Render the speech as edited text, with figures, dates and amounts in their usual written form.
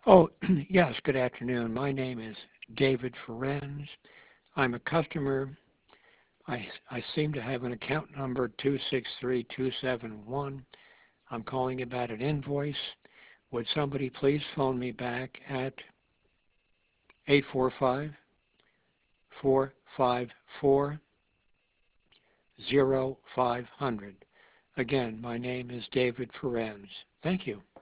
Oh, yes, good afternoon. My name is David Ferenz. I'm a customer. I seem to have an account number 263271. I'm calling about an invoice. Would somebody please phone me back at 845-454-0500? Again, my name is David Ferenz. Thank you.